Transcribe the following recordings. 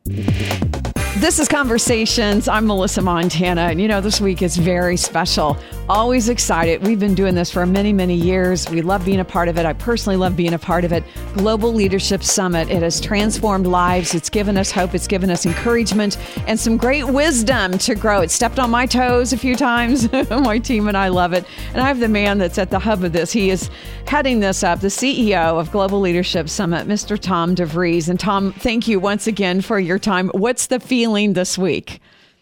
This is Conversations. I'm Melissa Montana. And this week is very special. Always excited. We've been doing this for many, many years. We love being a part of it. I personally love being a part of it. Global Leadership Summit. It has transformed lives. It's given us hope. It's given us encouragement and some great wisdom to grow. It stepped on my toes a few times. My team and I love it. And I have the man that's at the hub of this. He is heading this up, the CEO of Global Leadership Summit, Mr. Tom DeVries. And Tom, thank you once again for your time. What's the feeling this week?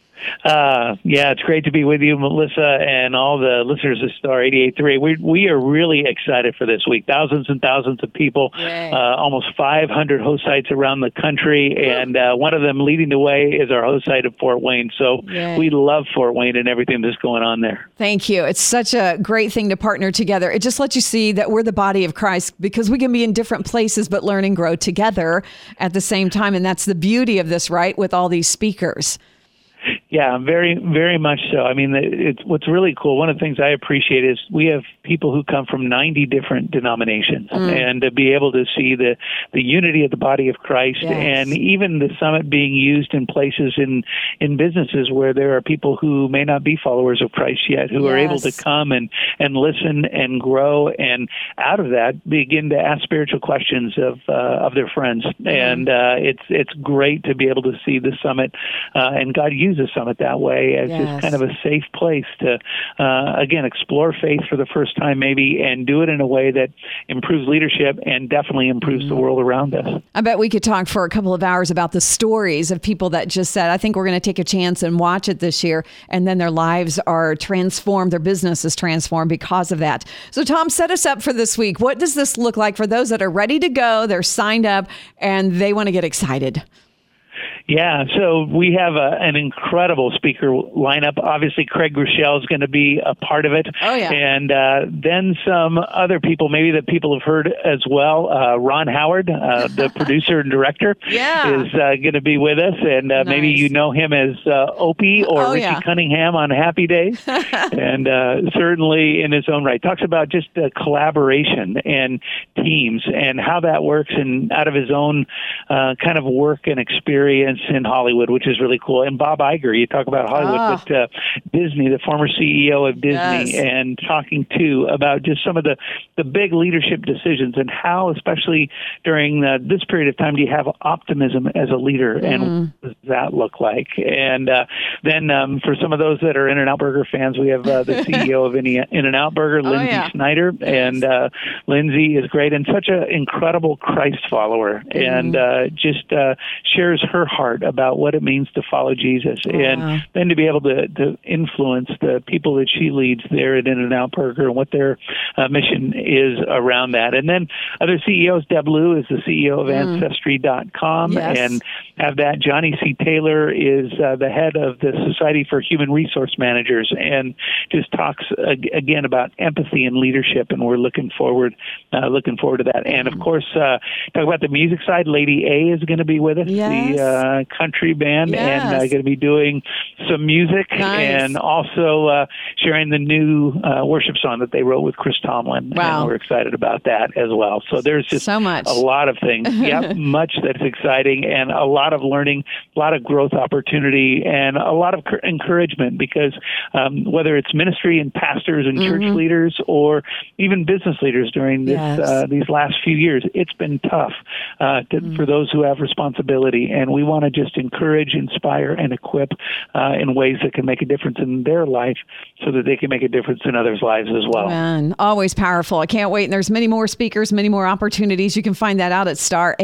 It's great to be with you, Melissa, and all the listeners of Star 88.3. We are really excited for this week. Thousands and thousands of people, almost 500 host sites around the country, and one of them leading the way is our host site of Fort Wayne. So we love Fort Wayne and everything that's going on there. Thank you. It's such a great thing to partner together. It just lets you see that we're the body of Christ because we can be in different places but learn and grow together at the same time. And that's the beauty of this, right, with all these speakers. Yeah, very, very much so. I mean, what's really cool. One of the things I appreciate is we have people who come from 90 different denominations, and to be able to see the unity of the body of Christ, and even the summit being used in places in businesses where there are people who may not be followers of Christ yet, who are able to come and listen and grow, and out of that begin to ask spiritual questions of their friends. And it's great to be able to see the summit, and God uses Summit that way as just kind of a safe place to, again, explore faith for the first time maybe and do it in a way that improves leadership and definitely improves the world around us. I bet we could talk for a couple of hours about the stories of people that just said, I think we're going to take a chance and watch it this year, and then their lives are transformed, their business is transformed because of that. So Tom, set us up for this week. What does this look like for those that are ready to go, they're signed up, and they want to get excited? Yeah, so we have an incredible speaker lineup. Obviously, Craig Groeschel is going to be a part of it. Oh, yeah. And then some other people, maybe that people have heard as well. Ron Howard, the producer and director, is going to be with us. And maybe you know him as Opie or Richie Cunningham on Happy Days. And certainly in his own right. Talks about just collaboration and teams and how that works, and out of his own kind of work and experience in Hollywood, which is really cool. And Bob Iger, you talk about Hollywood, but Disney, the former CEO of Disney, and talking too about just some of the big leadership decisions and how, especially during this period of time, do you have optimism as a leader, and what does that look like? And then for some of those that are In-N-Out Burger fans, we have the CEO of In-N-Out Burger, Lindsay Snyder, and Lindsay is great and such an incredible Christ follower, and just shares her heart about what it means to follow Jesus, and then to be able to influence the people that she leads there at In-N-Out Burger and what their mission is around that. And then other CEOs, Deb Liu is the CEO of Ancestry.com, and have that. Johnny C. Taylor is the head of the Society for Human Resource Managers, and just talks again about empathy and leadership, and we're looking forward to that. And of course, talk about the music side. Lady A is going to be with us, the country band, and going to be doing some music, and also sharing the new worship song that they wrote with Chris Tomlin. Wow. And we're excited about that as well. So there's just so much. A lot of things. Much that's exciting, and a lot of learning, a lot of growth opportunity, and a lot of encouragement, because whether it's ministry and pastors and church leaders, or even business leaders during this these last few years, it's been tough for those who have responsibility, and we want to just encourage, inspire, and equip in ways that can make a difference in their life so that they can make a difference in others' lives as well. Man, always powerful. I can't wait. And there's many more speakers, many more opportunities. You can find that out at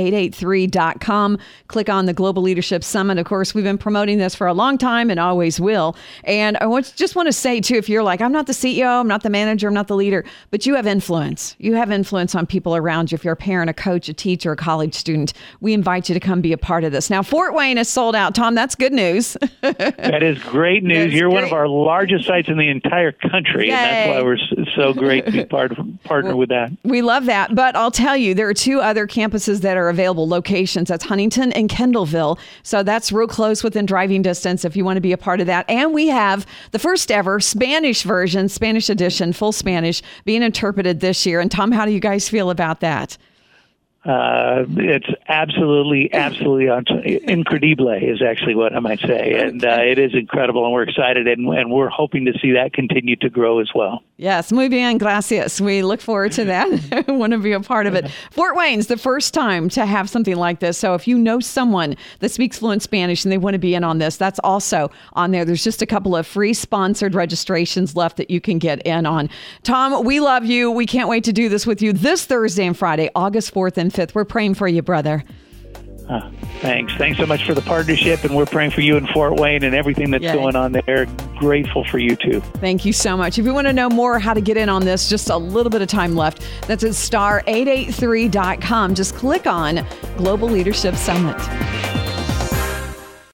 star883.com. Click on the Global Leadership Summit. Of course, we've been promoting this for a long time and always will. And I just want to say, too, if you're like, I'm not the CEO, I'm not the manager, I'm not the leader, but you have influence. You have influence on people around you. If you're a parent, a coach, a teacher, a college student, we invite you to come be a part of this. Now, Fort Wayne is sold out. Tom, that's good news. That is great news. You're one of our largest sites in the entire country, and that's why we're so great to be partner with that. We love that. But I'll tell you, there are two other campuses that are available, locations. That's Huntington and Kendallville. So that's real close within driving distance if you want to be a part of that. And we have the first ever Spanish version, Spanish edition, full Spanish, being interpreted this year. And Tom, how do you guys feel about that? It's absolutely incredible is actually what I might say. And it is incredible, and we're excited, and we're hoping to see that continue to grow as well. Yes, muy bien, gracias. We look forward to that. I want to be a part of it. Fort Wayne's the first time to have something like this. So if you know someone that speaks fluent Spanish and they want to be in on this, that's also on there. There's just a couple of free sponsored registrations left that you can get in on. Tom, we love you. We can't wait to do this with you this Thursday and Friday, August 4th and 5th. We're praying for you, brother. Thanks so much for the partnership, and we're praying for you in Fort Wayne and everything that's going on there. Grateful for you too. Thank you so much. If you want to know more how to get in on this, just a little bit of time left. That's at star883.com. Just click on Global Leadership Summit.